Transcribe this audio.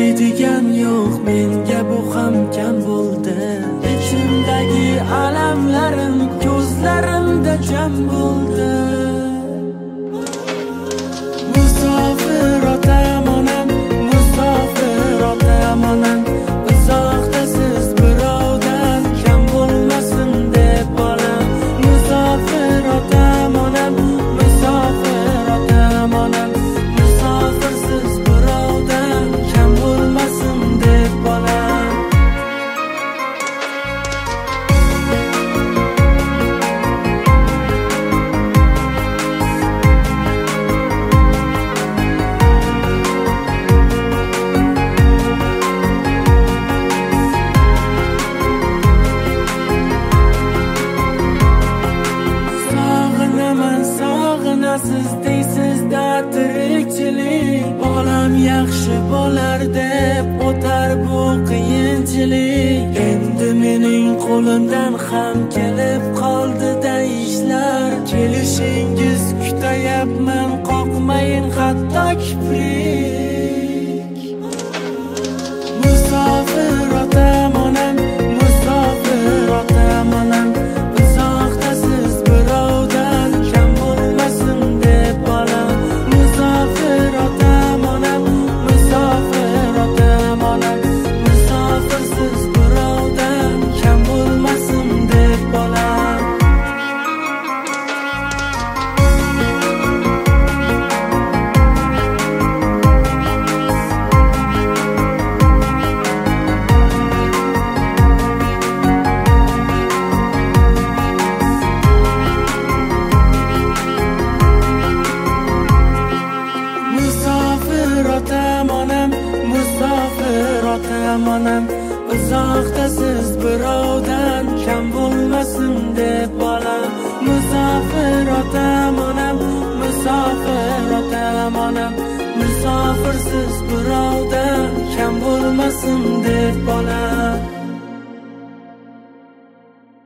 deydigan yo'q, menga bu ham kam bo'ldi. Ichimdagi alamlarim ko'zlarimda jam bo'ldi. Musofir otam onam, musofir otam onam, uzoqda siz birovdan kam bo'lmasin deb bolam. Musofir otam onam, musofir otam onam, musofirsiz birovdan kam bo'lmasin deb bolam. Siz deysizda tirikchilik, bolam yaxshi bo'lar deb o'tar bu qiyinchilik. Endi mening qo'limdan ham kelib qoldi-da ishlar. Kelishingiz kutayapman, qoqmayin hatto kiprik. Musofir otam onam, musofir otam onam, uzoqda siz birovdan kam bo'lmasin deb bolam. Musofir otam onam, musofir otam onam, musofirsiz birovdan kam bo'lmasin deb bolam. Musofir otam onam, musofir otam onam, uzoqda siz birovdan kam bo'lmasin deb bolam. Musofir otam onam, musofir otam onam, musofirsiz birovdan kam bo'lmasin deb bolam.